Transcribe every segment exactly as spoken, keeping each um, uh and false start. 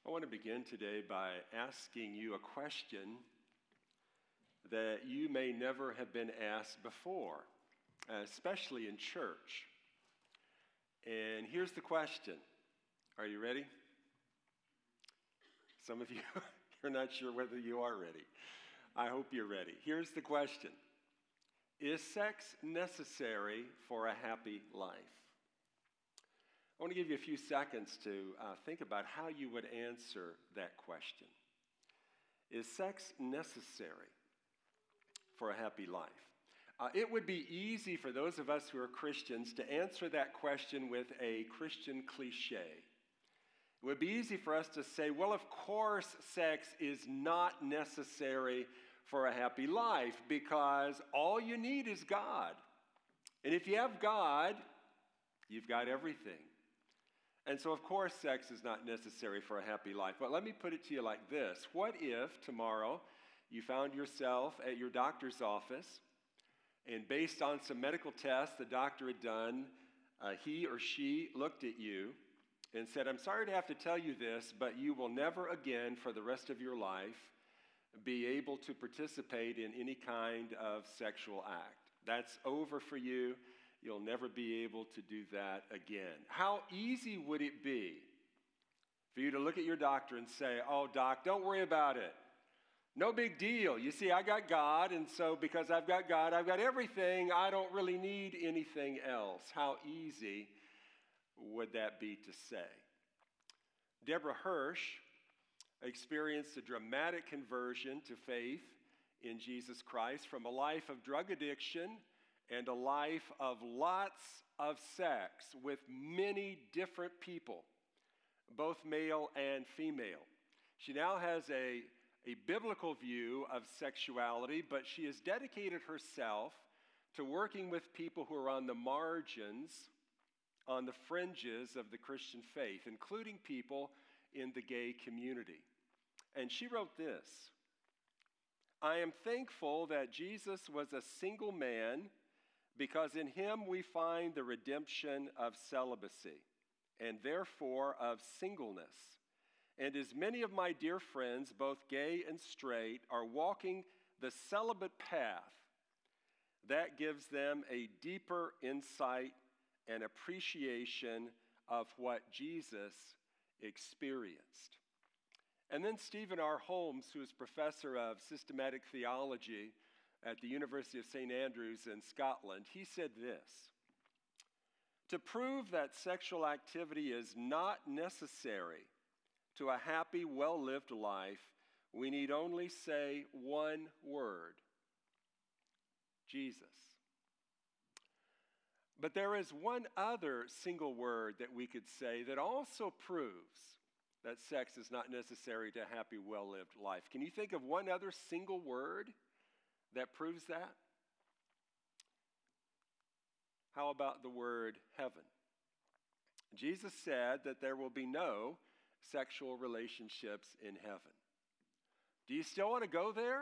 I want to begin today by asking you a question that you may never have been asked before, especially in church. And here's the question. Are you ready? Some of you, you're not sure whether you are ready. I hope you're ready. Here's the question. Is sex necessary for a happy life? I want to give you a few seconds to uh, think about how you would answer that question. Is sex necessary for a happy life? Uh, it would be easy for those of us who are Christians to answer that question with a Christian cliche. It would be easy for us to say, well, of course, sex is not necessary for a happy life because all you need is God. And if you have God, you've got everything. And so, of course, sex is not necessary for a happy life. But let me put it to you like this. What if tomorrow you found yourself at your doctor's office and based on some medical tests the doctor had done, uh, he or she looked at you and said, I'm sorry to have to tell you this, but you will never again for the rest of your life be able to participate in any kind of sexual act. That's over for you. You'll never be able to do that again. How easy would it be for you to look at your doctor and say, oh, doc, don't worry about it. No big deal. You see, I got God, and so because I've got God, I've got everything. I don't really need anything else. How easy would that be to say? Deborah Hirsch experienced a dramatic conversion to faith in Jesus Christ from a life of drug addiction and a life of lots of sex with many different people, both male and female. She now has a, a biblical view of sexuality, but she has dedicated herself to working with people who are on the margins, on the fringes of the Christian faith, including people in the gay community. And she wrote this, I am thankful that Jesus was a single man because in him we find the redemption of celibacy and therefore of singleness. And as many of my dear friends, both gay and straight, are walking the celibate path, that gives them a deeper insight and appreciation of what Jesus experienced. And then Stephen R. Holmes, who is professor of systematic theology at the University of Saint Andrews in Scotland, he said this, to prove that sexual activity is not necessary to a happy, well-lived life, we need only say one word, Jesus. But there is one other single word that we could say that also proves that sex is not necessary to a happy, well-lived life. Can you think of one other single word that proves that? How about the word heaven? Jesus said that there will be no sexual relationships in heaven. Do you still want to go there?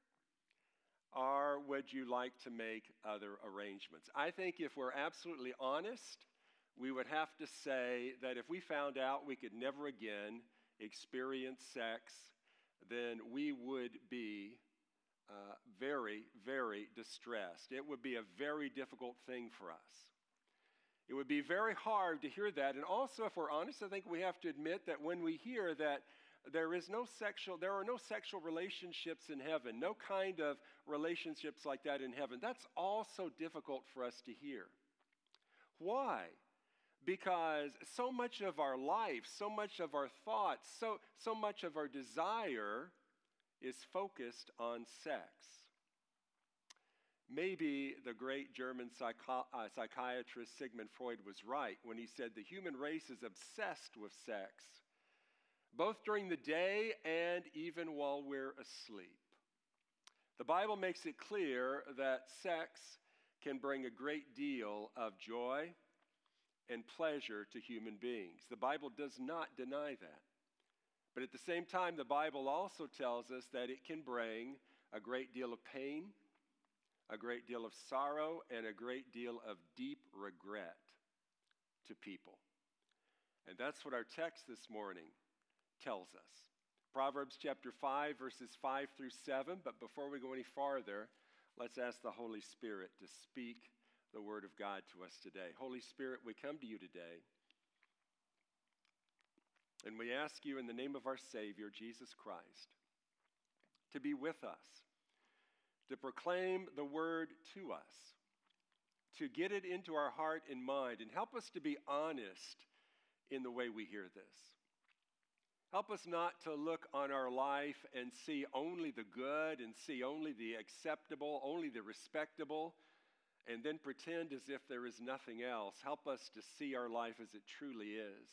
Or would you like to make other arrangements? I think if we're absolutely honest, we would have to say that if we found out we could never again experience sex, then we would be uh, very, very distressed. It would be a very difficult thing for us. It would be very hard to hear that. And also, if we're honest, I think we have to admit that when we hear that there is no sexual, there are no sexual relationships in heaven, no kind of relationships like that in heaven, that's also difficult for us to hear. Why? Because so much of our life, so much of our thoughts, so, so much of our desire is focused on sex. Maybe the great German psycho- uh, psychiatrist Sigmund Freud was right when he said the human race is obsessed with sex, both during the day and even while we're asleep. The Bible makes it clear that sex can bring a great deal of joy and pleasure to human beings. The Bible does not deny that. But at the same time, the Bible also tells us that it can bring a great deal of pain, a great deal of sorrow, and a great deal of deep regret to people. And that's what our text this morning tells us. Proverbs chapter five, verses five through seven. But before we go any farther, let's ask the Holy Spirit to speak the word of God to us today. Holy Spirit, we come to you today, and we ask you in the name of our Savior, Jesus Christ, to be with us, to proclaim the word to us, to get it into our heart and mind, and help us to be honest in the way we hear this. Help us not to look on our life and see only the good and see only the acceptable, only the respectable, and then pretend as if there is nothing else. Help us to see our life as it truly is.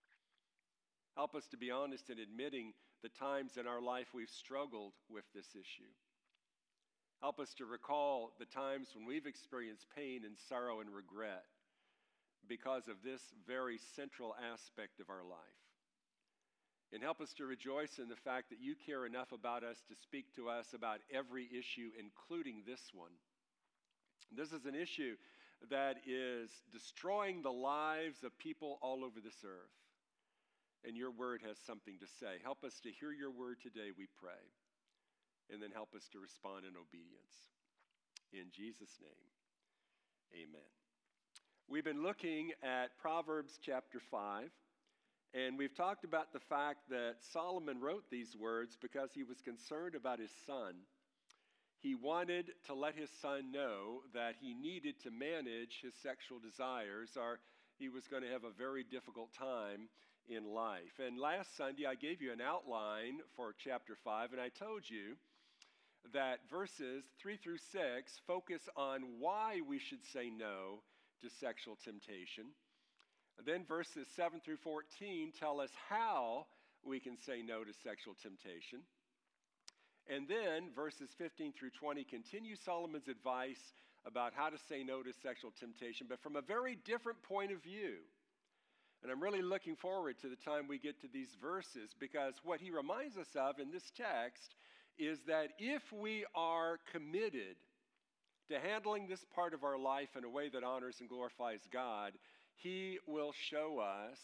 Help us to be honest in admitting the times in our life we've struggled with this issue. Help us to recall the times when we've experienced pain and sorrow and regret because of this very central aspect of our life. And help us to rejoice in the fact that you care enough about us to speak to us about every issue, including this one. This is an issue that is destroying the lives of people all over this earth. And your word has something to say. Help us to hear your word today, we pray. And then help us to respond in obedience. In Jesus' name, amen. We've been looking at Proverbs chapter five, and we've talked about the fact that Solomon wrote these words because he was concerned about his son. He wanted to let his son know that he needed to manage his sexual desires, or he was going to have a very difficult time in life. And last Sunday, I gave you an outline for chapter five, and I told you that verses three through six focus on why we should say no to sexual temptation. Then verses seven through fourteen tell us how we can say no to sexual temptation. And then verses fifteen through twenty continue Solomon's advice about how to say no to sexual temptation, but from a very different point of view. And I'm really looking forward to the time we get to these verses, because what he reminds us of in this text is that if we are committed to handling this part of our life in a way that honors and glorifies God, he will show us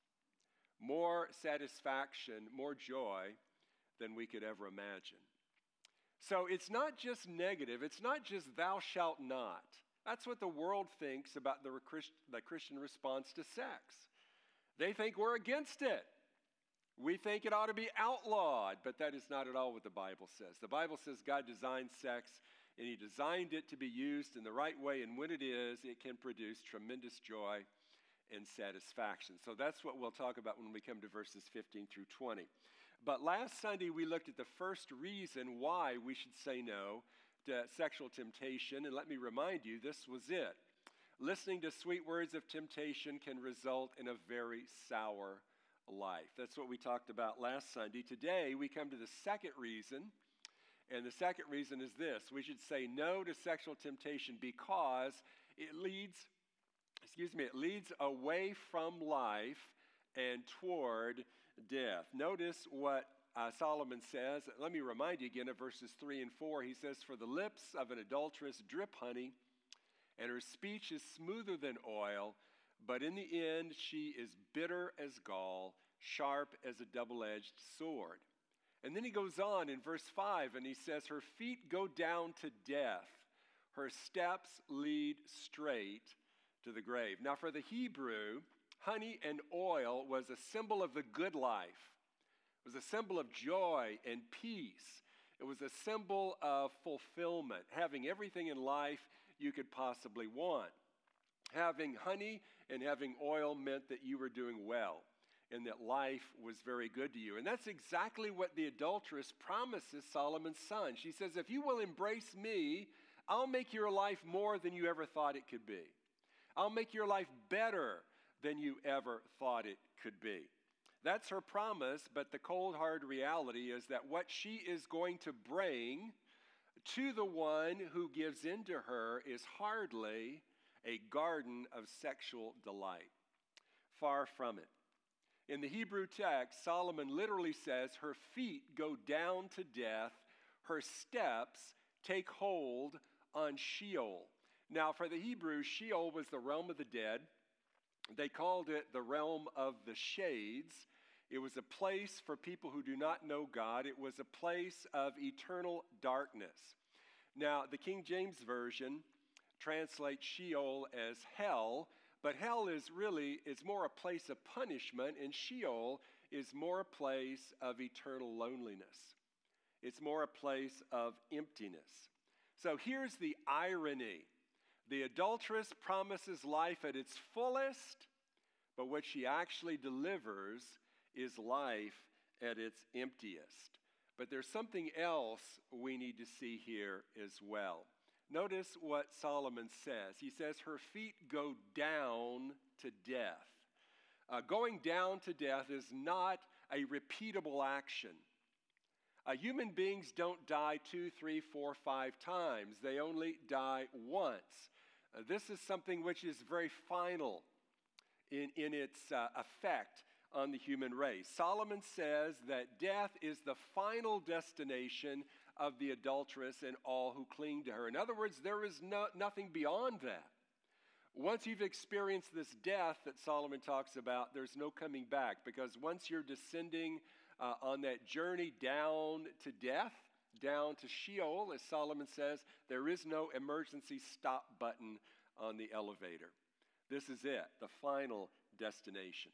more satisfaction, more joy than we could ever imagine. So it's not just negative. It's not just thou shalt not. That's what the world thinks about the, the Christian response to sex. They think we're against it. We think it ought to be outlawed, but that is not at all what the Bible says. The Bible says God designed sex, and he designed it to be used in the right way, and when it is, it can produce tremendous joy and satisfaction. So that's what we'll talk about when we come to verses fifteen through twenty. But last Sunday, we looked at the first reason why we should say no to sexual temptation, and let me remind you, this was it. Listening to sweet words of temptation can result in a very sour life. That's what we talked about last Sunday. Today, we come to the second reason, and the second reason is this. We should say no to sexual temptation because it leads, excuse me, it leads away from life and toward death. Notice what uh, Solomon says. Let me remind you again of verses three and four. He says, "For the lips of an adulteress drip honey, and her speech is smoother than oil, but in the end she is bitter as gall, sharp as a double-edged sword." And then he goes on in verse five, and he says, "Her feet go down to death. Her steps lead straight to the grave." Now for the Hebrew, honey and oil was a symbol of the good life. It was a symbol of joy and peace. It was a symbol of fulfillment, having everything in life you could possibly want. Having honey and having oil meant that you were doing well and that life was very good to you. And that's exactly what the adulteress promises Solomon's son. She says, if you will embrace me, I'll make your life more than you ever thought it could be. I'll make your life better than you ever thought it could be. That's her promise, but the cold, hard reality is that what she is going to bring to the one who gives in to her is hardly a garden of sexual delight. Far from it. In the Hebrew text, Solomon literally says, her feet go down to death, her steps take hold on Sheol. Now, for the Hebrews, Sheol was the realm of the dead. They called it the realm of the shades. It was a place for people who do not know God. It was a place of eternal darkness. Now, the King James Version translates Sheol as hell, but hell is really, it's more a place of punishment, and Sheol is more a place of eternal loneliness. It's more a place of emptiness. So here's the irony. The adulteress promises life at its fullest, but what she actually delivers is life at its emptiest. But there's something else we need to see here as well. Notice what Solomon says. He says, her feet go down to death. Uh, going down to death is not a repeatable action. Uh, human beings don't die two, three, four, five times. They only die once. Uh, this is something which is very final in, in its uh, effect on the human race. Solomon says that death is the final destination of the adulteress and all who cling to her. In other words, there is no, nothing beyond that. Once you've experienced this death that Solomon talks about, there's no coming back, because once you're descending uh, on that journey down to death, down to Sheol, as Solomon says, there is no emergency stop button on the elevator. This is it, the final destination.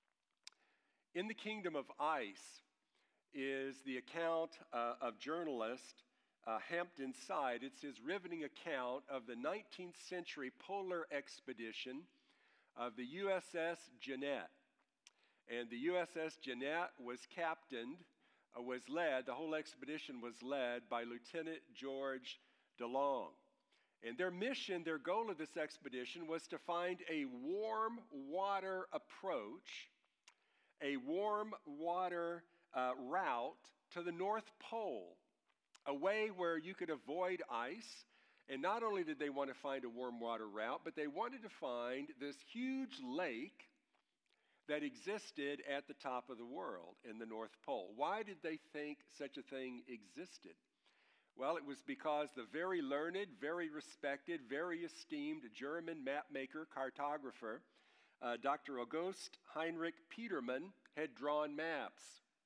In the kingdom of ice is the account uh, of journalist uh, Hampton Side. It's his riveting account of the nineteenth century polar expedition of the U S S Jeannette. And the U S S Jeannette was captained, uh, was led, the whole expedition was led by Lieutenant George DeLong. And their mission, their goal of this expedition was to find a warm water approach, a warm water uh, route to the North Pole, a way where you could avoid ice. And not only did they want to find a warm water route, but they wanted to find this huge lake that existed at the top of the world in the North Pole. Why did they think such a thing existed? Well, it was because the very learned, very respected, very esteemed German mapmaker, cartographer, uh, Doctor August Heinrich Petermann, had drawn maps,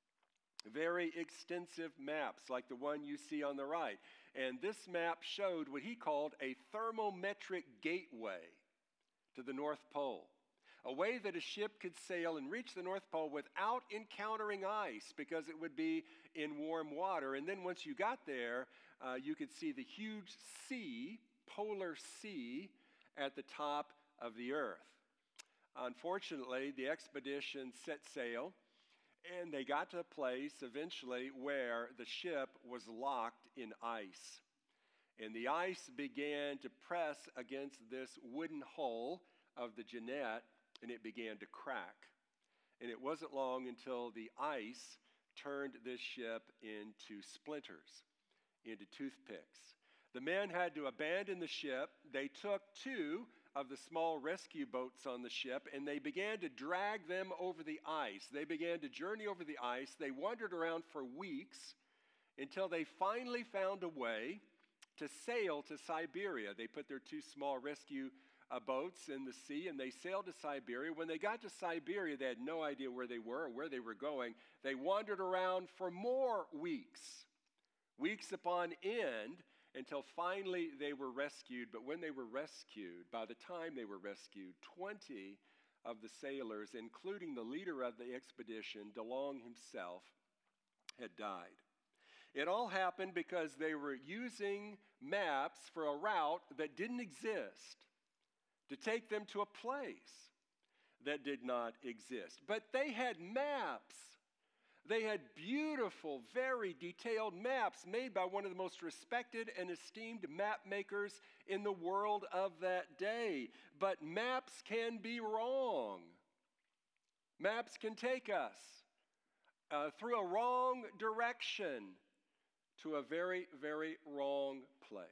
very extensive maps like the one you see on the right. And this map showed what he called a thermometric gateway to the North Pole, a way that a ship could sail and reach the North Pole without encountering ice, because it would be in warm water. And then once you got there, uh, you could see the huge sea, polar sea, at the top of the earth. Unfortunately, the expedition set sail, and they got to a place eventually where the ship was locked in ice. And the ice began to press against this wooden hull of the Jeannette, and it began to crack. And it wasn't long until the ice turned this ship into splinters, into toothpicks. The men had to abandon the ship. They took two of the small rescue boats on the ship, and they began to drag them over the ice. They began to journey over the ice. They wandered around for weeks until they finally found a way to sail to Siberia. They put their two small rescue uh, boats in the sea, and they sailed to Siberia. When they got to Siberia, they had no idea where they were or where they were going. They wandered around for more weeks, weeks upon end, until finally they were rescued. But when they were rescued, by the time they were rescued, twenty of the sailors, including the leader of the expedition, DeLong himself, had died. It all happened because they were using maps for a route that didn't exist to take them to a place that did not exist. But they had maps. They had beautiful, very detailed maps made by one of the most respected and esteemed map makers in the world of that day. But maps can be wrong. Maps can take us uh, through a wrong direction to a very, very wrong place.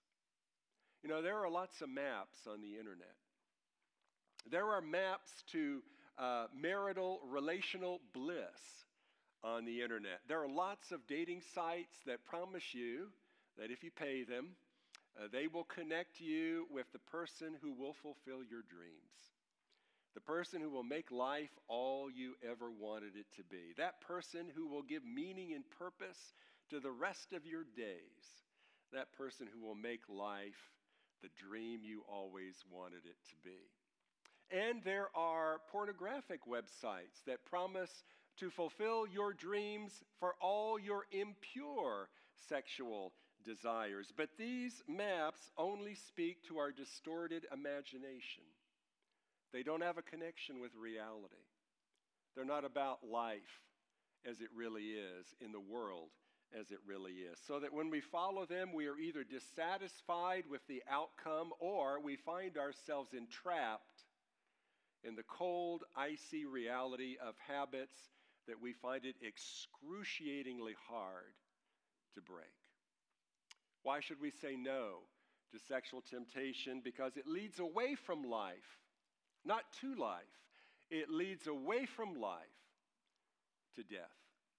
You know, there are lots of maps on the internet. There are maps to uh, marital relational bliss on the internet. There are lots of dating sites that promise you that if you pay them, uh, they will connect you with the person who will fulfill your dreams. The person who will make life all you ever wanted it to be. That person who will give meaning and purpose to the rest of your days. That person who will make life the dream you always wanted it to be. And there are pornographic websites that promise to fulfill your dreams for all your impure sexual desires. But these maps only speak to our distorted imagination. They don't have a connection with reality. They're not about life as it really is, in the world as it really is. So that when we follow them, we are either dissatisfied with the outcome or we find ourselves entrapped in the cold, icy reality of habits that we find it excruciatingly hard to break. Why should we say no to sexual temptation? Because it leads away from life, not to life. It leads away from life to death.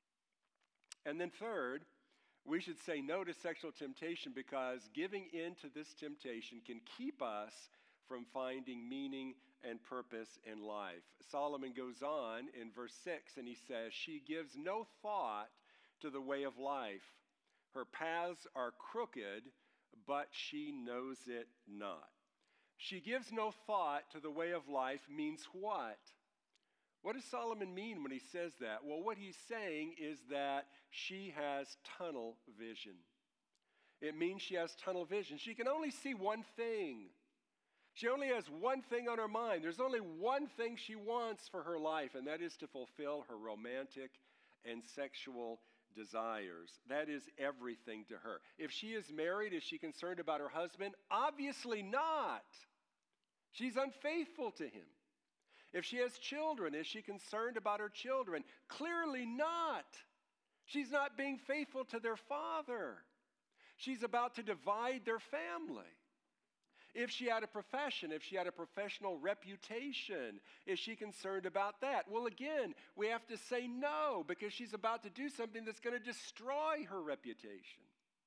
And then third, we should say no to sexual temptation because giving in to this temptation can keep us from finding meaning and purpose in life. Solomon goes on in verse six and he says, she gives no thought to the way of life. Her paths are crooked, but she knows it not. She gives no thought to the way of life means what? What does Solomon mean when he says that? Well, what he's saying is that she has tunnel vision. It means she has tunnel vision. She can only see one thing. She only has one thing on her mind. There's only one thing she wants for her life, and that is to fulfill her romantic and sexual desires. That is everything to her. If she is married, is she concerned about her husband? Obviously not. She's unfaithful to him. If she has children, is she concerned about her children? Clearly not. She's not being faithful to their father. She's about to divide their family. If she had a profession, if she had a professional reputation, is she concerned about that? Well, again, we have to say no because she's about to do something that's going to destroy her reputation.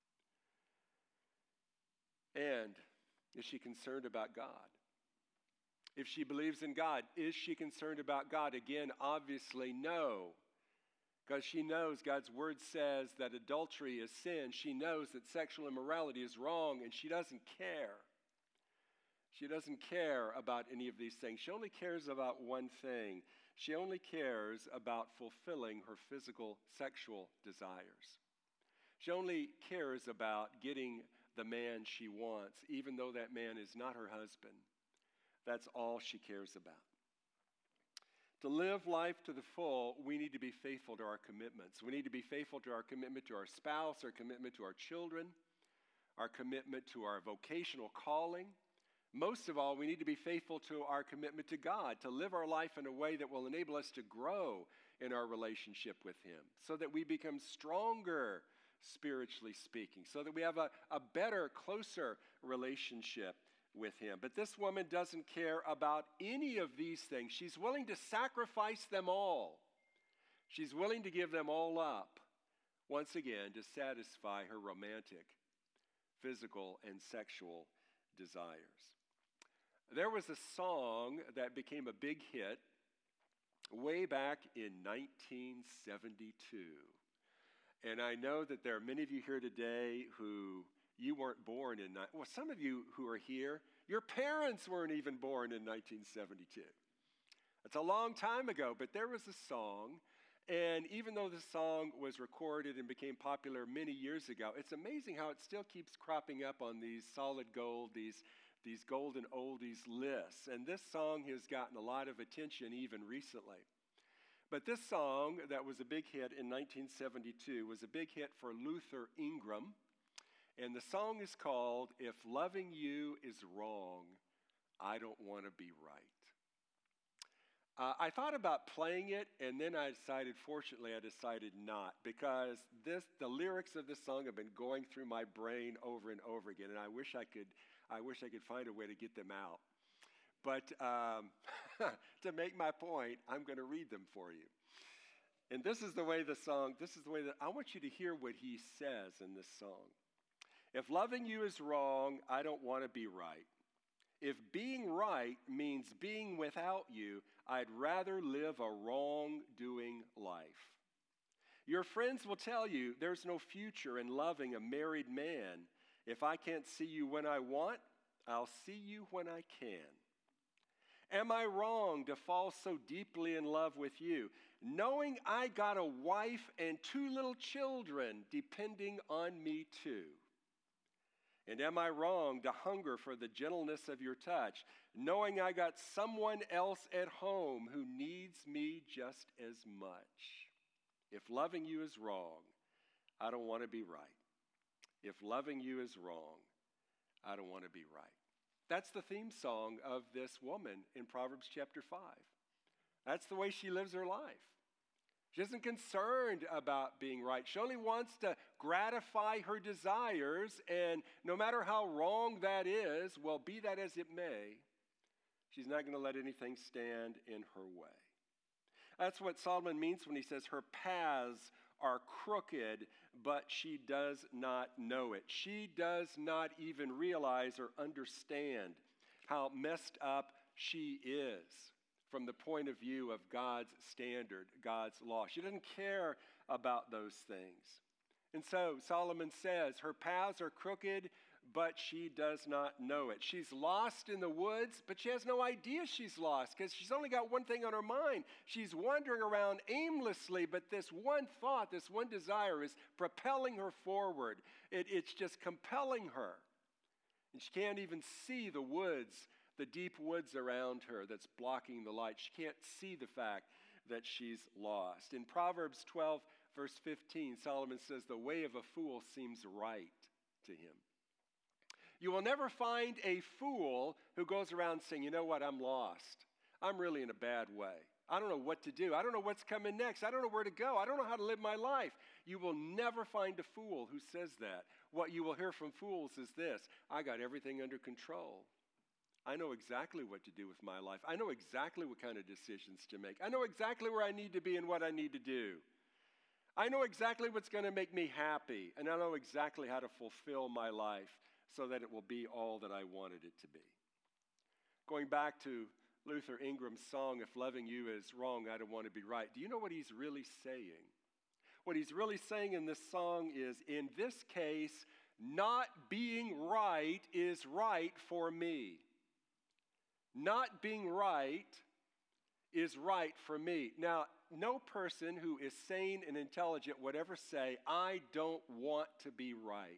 And is she concerned about God? If she believes in God, is she concerned about God? Again, obviously no. Because she knows God's word says that adultery is sin. She knows that sexual immorality is wrong, and she doesn't care. She doesn't care about any of these things. She only cares about one thing. She only cares about fulfilling her physical, sexual desires. She only cares about getting the man she wants, even though that man is not her husband. That's all she cares about. To live life to the full, we need to be faithful to our commitments. We need to be faithful to our commitment to our spouse, our commitment to our children, our commitment to our vocational calling. Most of all, we need to be faithful to our commitment to God, to live our life in a way that will enable us to grow in our relationship with Him, so that we become stronger, spiritually speaking, so that we have a, a better, closer relationship with Him. But this woman doesn't care about any of these things. She's willing to sacrifice them all. She's willing to give them all up, once again, to satisfy her romantic, physical, and sexual desires. There was a song that became a big hit way back in nineteen seventy-two. And I know that there are many of you here today who you weren't born in, well, some of you who are here, your parents weren't even born in nineteen seventy-two. It's a long time ago, but there was a song, and even though the song was recorded and became popular many years ago, it's amazing how it still keeps cropping up on these solid gold, these, these golden oldies lists. And this song has gotten a lot of attention even recently. But this song that was a big hit in nineteen seventy-two was a big hit for Luther Ingram. And the song is called, If Loving You Is Wrong, I Don't Want to Be Right. Uh, I thought about playing it, and then I decided, fortunately, I decided not, because this, the lyrics of this song have been going through my brain over and over again, and I wish I could, I wish I could find a way to get them out. But um, to make my point, I'm going to read them for you. And this is the way the song, this is the way that, I want you to hear what he says in this song. If loving you is wrong, I don't want to be right. If being right means being without you, I'd rather live a wrong-doing life. Your friends will tell you there's no future in loving a married man. If I can't see you when I want, I'll see you when I can. Am I wrong to fall so deeply in love with you, knowing I got a wife and two little children depending on me too? And am I wrong to hunger for the gentleness of your touch, knowing I got someone else at home who needs me just as much? If loving you is wrong, I don't want to be right. If loving you is wrong, I don't want to be right. That's the theme song of this woman in Proverbs chapter five. That's the way she lives her life. She isn't concerned about being right. She only wants to gratify her desires, and no matter how wrong that is, well, be that as it may, she's not going to let anything stand in her way. That's what Solomon means when he says her paths are crooked, but she does not know it. She does not even realize or understand how messed up she is from the point of view of God's standard, God's law. She doesn't care about those things. And so Solomon says her paths are crooked, but she does not know it. She's lost in the woods, but she has no idea she's lost because she's only got one thing on her mind. She's wandering around aimlessly, but this one thought, this one desire is propelling her forward. It, it's just compelling her. And she can't even see the woods, the deep woods around her that's blocking the light. She can't see the fact that she's lost. In Proverbs twelve, verse fifteen, Solomon says, the way of a fool seems right to him. You will never find a fool who goes around saying, you know what, I'm lost. I'm really in a bad way. I don't know what to do. I don't know what's coming next. I don't know where to go. I don't know how to live my life. You will never find a fool who says that. What you will hear from fools is this: I got everything under control. I know exactly what to do with my life. I know exactly what kind of decisions to make. I know exactly where I need to be and what I need to do. I know exactly what's going to make me happy, and I know exactly how to fulfill my life so that it will be all that I wanted it to be. Going back to Luther Ingram's song, If Loving You Is Wrong, I Don't Want to Be Right. Do you know what he's really saying? What he's really saying in this song is, in this case, not being right is right for me. Not being right is right for me. Now, no person who is sane and intelligent would ever say, I don't want to be right.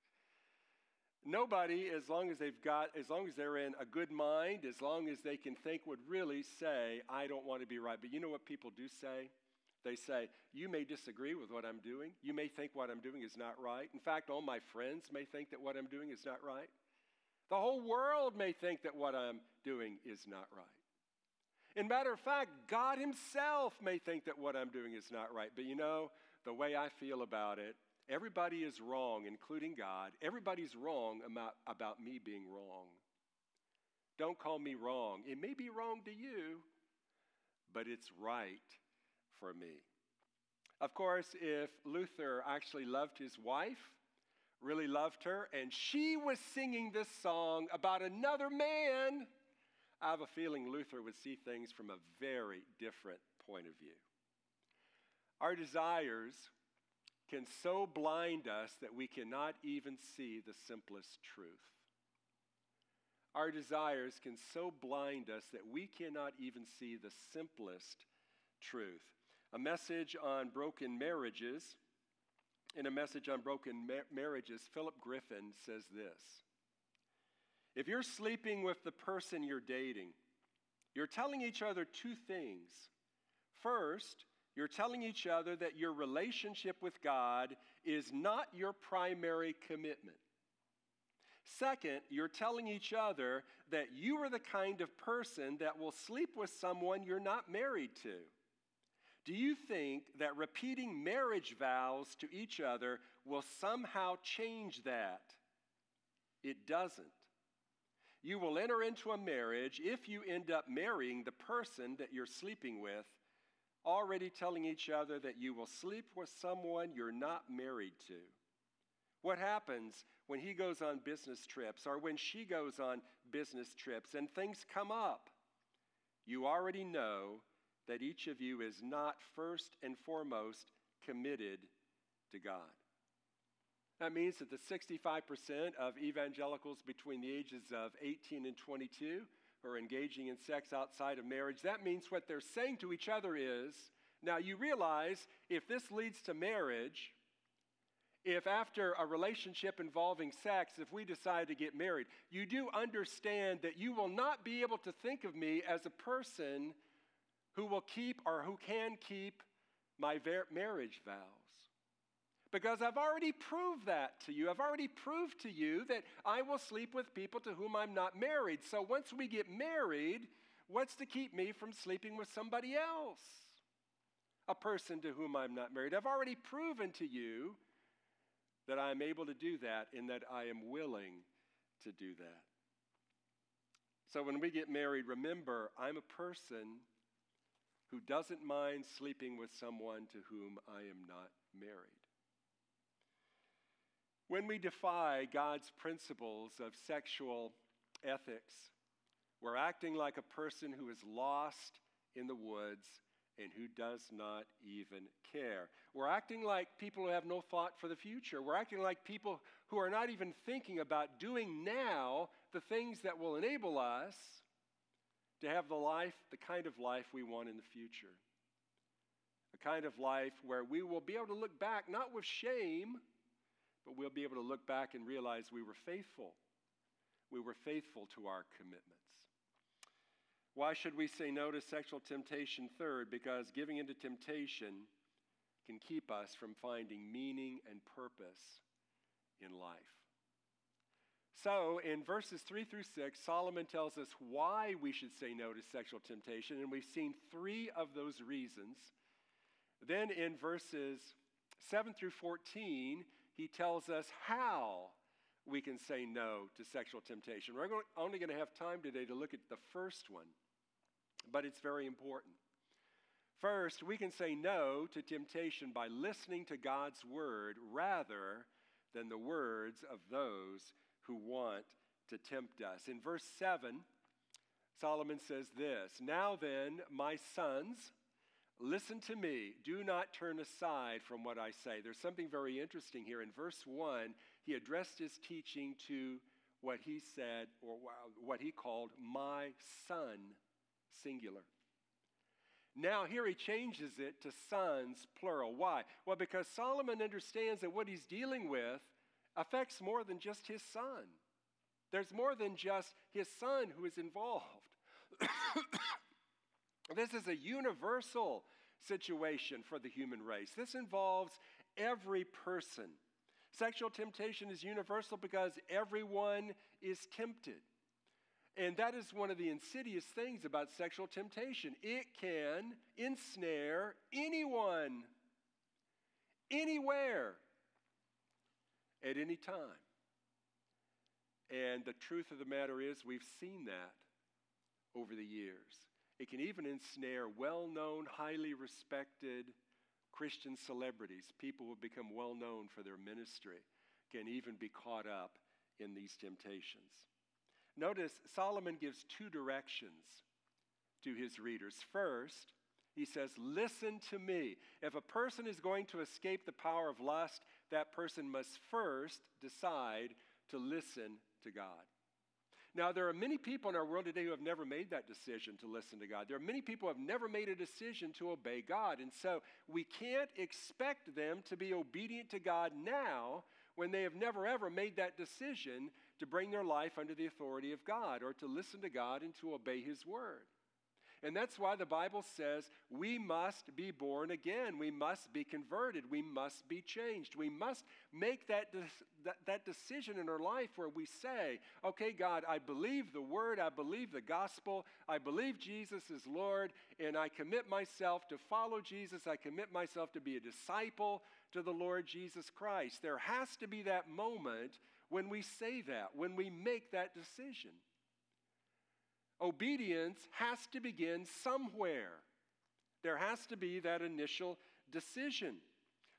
Nobody, as long as they've got, as long as they're in a good mind, as long as they can think, would really say, I don't want to be right. But you know what people do say? They say, you may disagree with what I'm doing. You may think what I'm doing is not right. In fact, all my friends may think that what I'm doing is not right. The whole world may think that what I'm doing is not right. In matter of fact, God himself may think that what I'm doing is not right. But you know, the way I feel about it, everybody is wrong, including God. Everybody's wrong about, about me being wrong. Don't call me wrong. It may be wrong to you, but it's right for me. Of course, if Luther actually loved his wife, really loved her, and she was singing this song about another man, I have a feeling Luther would see things from a very different point of view. Our desires can so blind us that we cannot even see the simplest truth. Our desires can so blind us that we cannot even see the simplest truth. A message on broken marriages, in a message on broken ma- marriages, Philip Griffin says this: if you're sleeping with the person you're dating, you're telling each other two things. First, you're telling each other that your relationship with God is not your primary commitment. Second, you're telling each other that you are the kind of person that will sleep with someone you're not married to. Do you think that repeating marriage vows to each other will somehow change that? It doesn't. You will enter into a marriage if you end up marrying the person that you're sleeping with, already telling each other that you will sleep with someone you're not married to. What happens when he goes on business trips or when she goes on business trips and things come up, you already know that each of you is not first and foremost committed to God. That means that the sixty-five percent of evangelicals between the ages of eighteen and twenty-two who are engaging in sex outside of marriage, that means what they're saying to each other is, now you realize if this leads to marriage, if after a relationship involving sex, if we decide to get married, you do understand that you will not be able to think of me as a person who will keep or who can keep my ver- marriage vows. Because I've already proved that to you. I've already proved to you that I will sleep with people to whom I'm not married. So once we get married, what's to keep me from sleeping with somebody else? A person to whom I'm not married. I've already proven to you that I am able to do that and that I am willing to do that. So when we get married, remember, I'm a person who doesn't mind sleeping with someone to whom I am not married. When we defy God's principles of sexual ethics, we're acting like a person who is lost in the woods and who does not even care. We're acting like people who have no thought for the future. We're acting like people who are not even thinking about doing now the things that will enable us to have the life, the kind of life we want in the future. A kind of life where we will be able to look back, not with shame, but we'll be able to look back and realize we were faithful. We were faithful to our commitments. Why should we say no to sexual temptation? Third, because giving into temptation can keep us from finding meaning and purpose in life. So in verses three through six, Solomon tells us why we should say no to sexual temptation, and we've seen three of those reasons. Then in verses seven through fourteen, he tells us how we can say no to sexual temptation. We're only going to have time today to look at the first one, but it's very important. First, we can say no to temptation by listening to God's word rather than the words of those who want to tempt us. In verse seven, Solomon says this, "Now then, my sons, listen to me. Do not turn aside from what I say." There's something very interesting here. In verse one, he addressed his teaching to what he said, or what he called, my son, singular. Now here he changes it to sons, plural. Why? Well, because Solomon understands that what he's dealing with affects more than just his son. There's more than just his son who is involved. This is a universal situation for the human race. This involves every person. Sexual temptation is universal because everyone is tempted. And that is one of the insidious things about sexual temptation. It can ensnare anyone, anywhere, at any time. And the truth of the matter is, we've seen that over the years. It can even ensnare well-known, highly respected Christian celebrities. People who have become well-known for their ministry can even be caught up in these temptations. Notice Solomon gives two directions to his readers. First, he says, listen to me. If a person is going to escape the power of lust, that person must first decide to listen to God. Now, there are many people in our world today who have never made that decision to listen to God. There are many people who have never made a decision to obey God. And so we can't expect them to be obedient to God now when they have never ever made that decision to bring their life under the authority of God or to listen to God and to obey His word. And that's why the Bible says we must be born again. We must be converted. We must be changed. We must make that, de- that, that decision in our life where we say, okay, God, I believe the word. I believe the gospel. I believe Jesus is Lord, and I commit myself to follow Jesus. I commit myself to be a disciple to the Lord Jesus Christ. There has to be that moment when we say that, when we make that decision. Obedience has to begin somewhere. There has to be that initial decision.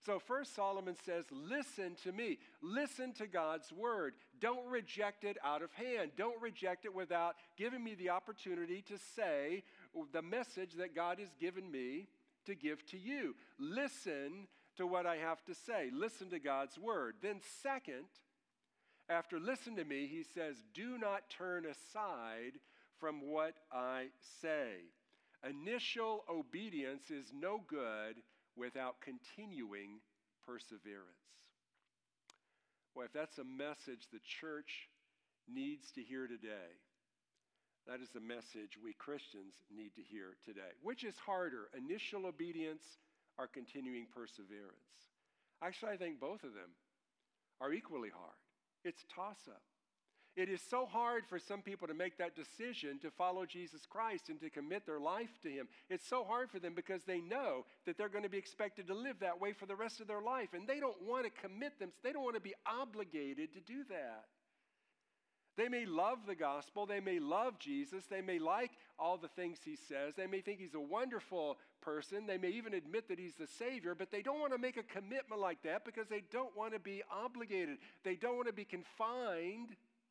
So first Solomon says, listen to me. Listen to God's word. Don't reject it out of hand. Don't reject it without giving me the opportunity to say the message that God has given me to give to you. Listen to what I have to say. Listen to God's word. Then second, after listen to me, he says, do not turn aside from what I say. Initial obedience is no good without continuing perseverance. Well, if that's a message the church needs to hear today, that is a message we Christians need to hear today. Which is harder, initial obedience or continuing perseverance? Actually, I think both of them are equally hard. It's toss-up. It is so hard for some people to make that decision to follow Jesus Christ and to commit their life to him. It's so hard for them because they know that they're going to be expected to live that way for the rest of their life, and they don't want to commit them. They don't want to be obligated to do that. They may love the gospel. They may love Jesus. They may like all the things he says. They may think he's a wonderful person. They may even admit that he's the Savior, but they don't want to make a commitment like that because they don't want to be obligated. They don't want to be confined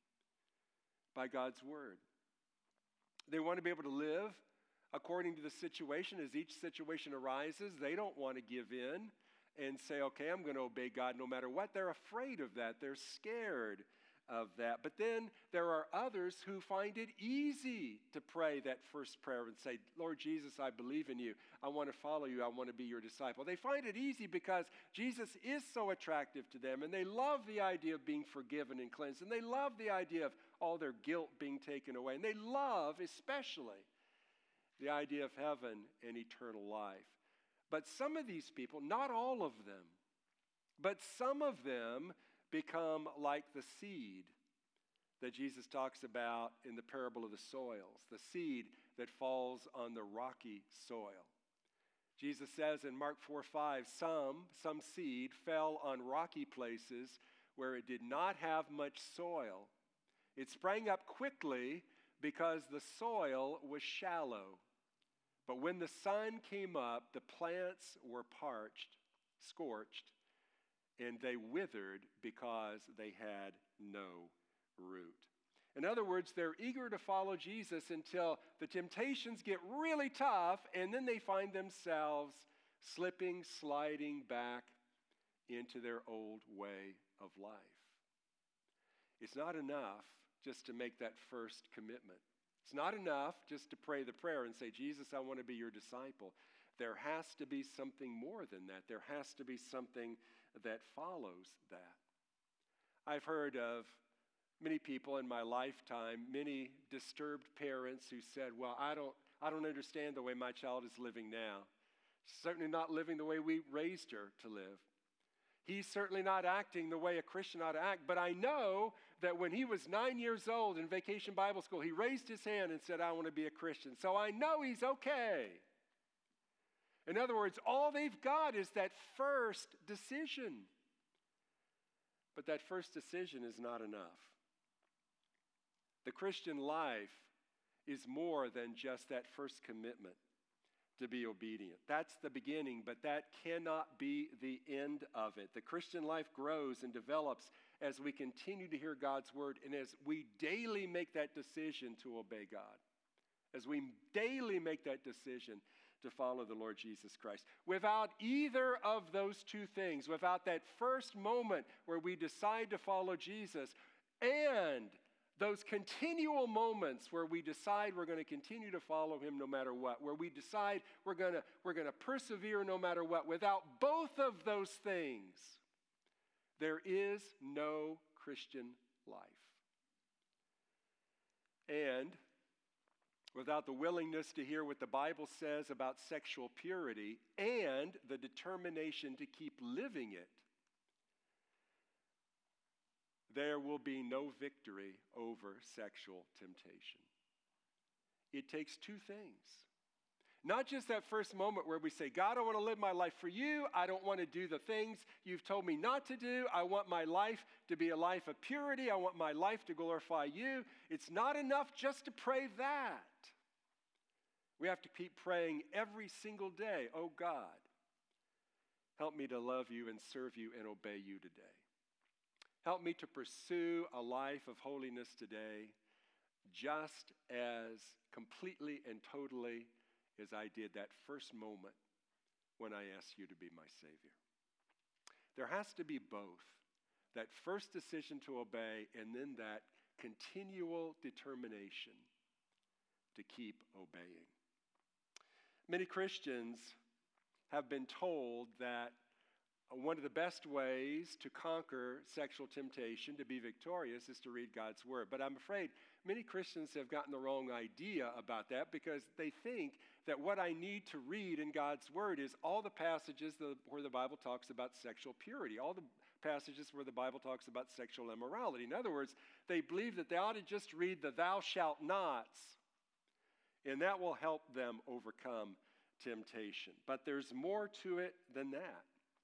by God's word. They want to be able to live according to the situation as each situation arises. They don't want to give in and say, okay, I'm going to obey God no matter what. They're afraid of that. They're scared of that. But then there are others who find it easy to pray that first prayer and say, Lord Jesus, I believe in you. I want to follow you. I want to be your disciple. They find it easy because Jesus is so attractive to them, and they love the idea of being forgiven and cleansed, and they love the idea of all their guilt being taken away, and they love especially the idea of heaven and eternal life. But some of these people, not all of them, but some of them become like the seed that Jesus talks about in the parable of the soils, the seed that falls on the rocky soil. Jesus says in Mark four five, some, some seed fell on rocky places where it did not have much soil. It sprang up quickly because the soil was shallow. But when the sun came up, the plants were parched, scorched, and they withered because they had no root. In other words, they're eager to follow Jesus until the temptations get really tough, and then they find themselves slipping, sliding back into their old way of life. It's not enough just to make that first commitment. It's not enough just to pray the prayer and say, Jesus, I want to be your disciple. There has to be something more than that. There has to be something that follows that. I've heard of many people in my lifetime, many disturbed parents who said, well, I don't, I don't understand the way my child is living now. She's certainly not living the way we raised her to live. He's certainly not acting the way a Christian ought to act, but I know that when he was nine years old in Vacation Bible School, he raised his hand and said, I want to be a Christian. So I know he's okay. In other words, all they've got is that first decision. But that first decision is not enough. The Christian life is more than just that first commitment to be obedient. That's the beginning, but that cannot be the end of it. The Christian life grows and develops as we continue to hear God's word and as we daily make that decision to obey God. As we daily make that decision to follow the Lord Jesus Christ. Without either of those two things, without that first moment where we decide to follow Jesus and those continual moments where we decide we're going to continue to follow him no matter what, where we decide we're going to, we're going to persevere no matter what, without both of those things, there is no Christian life. And without the willingness to hear what the Bible says about sexual purity and the determination to keep living it, there will be no victory over sexual temptation. It takes two things. Not just that first moment where we say, God, I want to live my life for you. I don't want to do the things you've told me not to do. I want my life to be a life of purity. I want my life to glorify you. It's not enough just to pray that. We have to keep praying every single day, oh God, Help me to love you and serve you and obey you today. Help me to pursue a life of holiness today, just as completely and totally as I did that first moment when I asked you to be my Savior. There has to be both, that first decision to obey and then that continual determination to keep obeying. Many Christians have been told that one of the best ways to conquer sexual temptation, to be victorious, is to read God's Word. But I'm afraid many Christians have gotten the wrong idea about that because they think that what I need to read in God's Word is all the passages where the Bible talks about sexual purity, all the passages where the Bible talks about sexual immorality. In other words, they believe that they ought to just read the thou shalt nots, and that will help them overcome temptation. But there's more to it than that.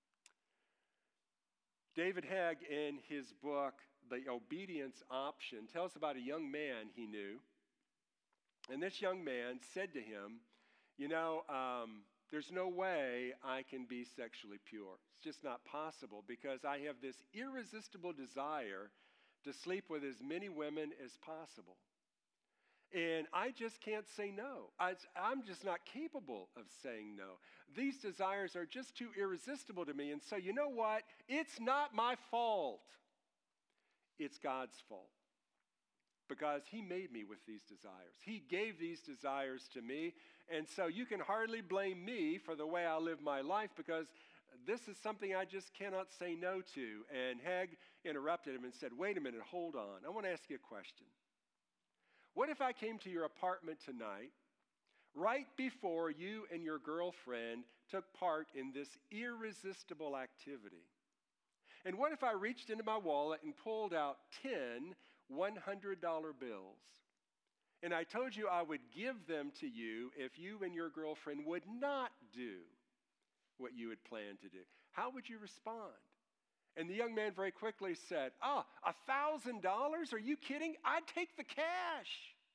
David Hegg, in his book, The Obedience Option, tells about a young man he knew. And this young man said to him, you know, um, there's no way I can be sexually pure. It's just not possible because I have this irresistible desire to sleep with as many women as possible. And I just can't say no. I, I'm just not capable of saying no. These desires are just too irresistible to me. And so you know what? It's not my fault. It's God's fault. Because he made me with these desires. He gave these desires to me. And so you can hardly blame me for the way I live my life because this is something I just cannot say no to. And Hegg interrupted him and said, wait a minute, hold on. I want to ask you a question. What if I came to your apartment tonight, right before you and your girlfriend took part in this irresistible activity? And what if I reached into my wallet and pulled out ten one hundred dollar bills? And I told you I would give them to you if you and your girlfriend would not do what you had planned to do. How would you respond? And the young man very quickly said, oh, a thousand dollars? Are you kidding? I'd take the cash.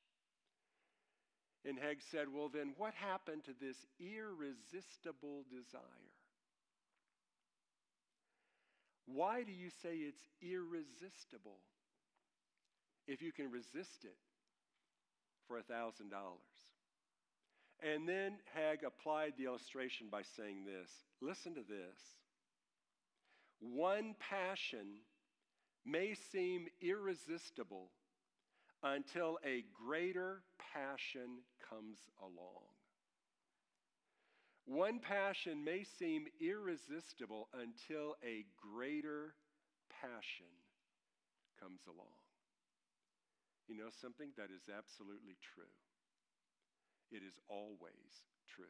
And Hegg said, well, then what happened to this irresistible desire? Why do you say it's irresistible if you can resist it for a thousand dollars? And then Hegg applied the illustration by saying this. Listen to this. One passion may seem irresistible until a greater passion comes along. One passion may seem irresistible until a greater passion comes along. You know something? That is absolutely true. It is always true.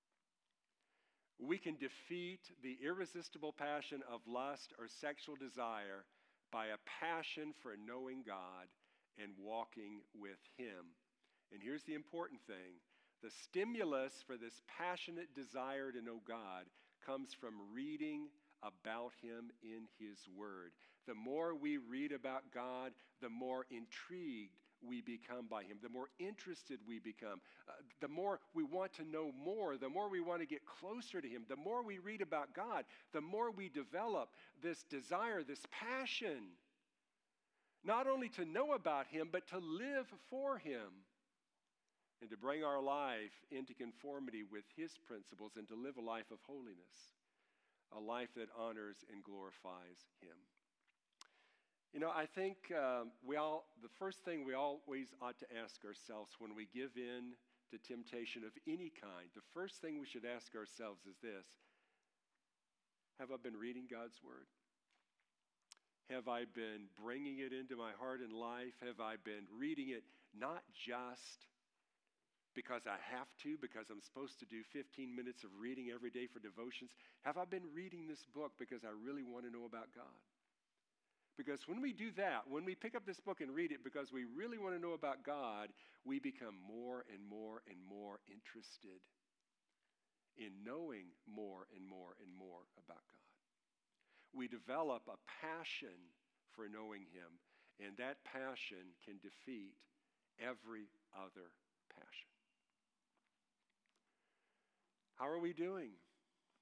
We can defeat the irresistible passion of lust or sexual desire by a passion for knowing God and walking with Him. And here's the important thing. The stimulus for this passionate desire to know God comes from reading about Him in His Word. The more we read about God, the more intrigued we become by Him, the more interested we become, uh, the more we want to know more, the more we want to get closer to Him, the more we read about God, the more we develop this desire, this passion, not only to know about Him, but to live for Him and to bring our life into conformity with His principles and to live a life of holiness, a life that honors and glorifies Him. You know, I think um, we all, the first thing we always ought to ask ourselves when we give in to temptation of any kind, the first thing we should ask ourselves is this: have I been reading God's Word? Have I been bringing it into my heart and life? Have I been reading it not just because I have to, because I'm supposed to do fifteen minutes of reading every day for devotions? Have I been reading this book because I really want to know about God? Because when we do that, when we pick up this book and read it because we really want to know about God, we become more and more and more interested in knowing more and more and more about God. We develop a passion for knowing Him, and that passion can defeat every other passion. How are we doing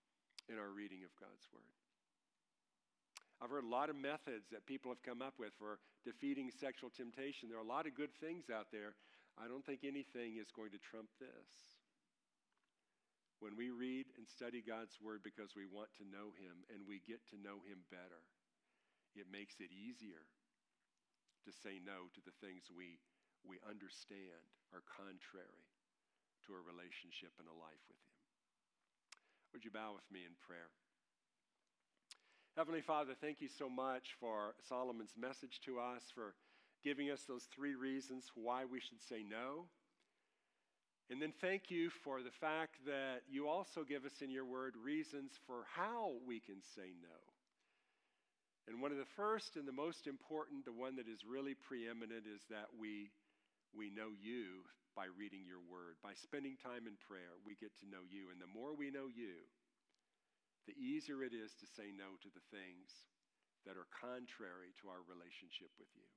in our reading of God's Word. I've heard a lot of methods that people have come up with for defeating sexual temptation. There are a lot of good things out there. I don't think anything is going to trump this. When we read and study God's Word because we want to know Him and we get to know Him better, it makes it easier to say no to the things we, we understand are contrary to a relationship and a life with Him. Would you bow with me in prayer? Heavenly Father, thank you so much for Solomon's message to us, for giving us those three reasons why we should say no. And then thank you for the fact that you also give us in your word reasons for how we can say no. And one of the first and the most important, the one that is really preeminent, is that we, we know you by reading your word. By spending time in prayer, we get to know you. And the more we know you, the easier it is to say no to the things that are contrary to our relationship with you.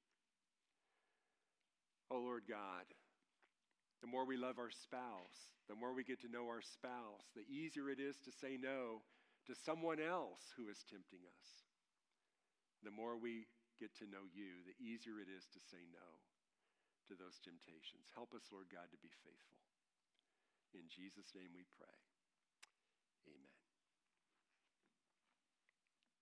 Oh, Lord God, the more we love our spouse, the more we get to know our spouse, the easier it is to say no to someone else who is tempting us. The more we get to know you, the easier it is to say no to those temptations. Help us, Lord God, to be faithful. In Jesus' name we pray. Amen.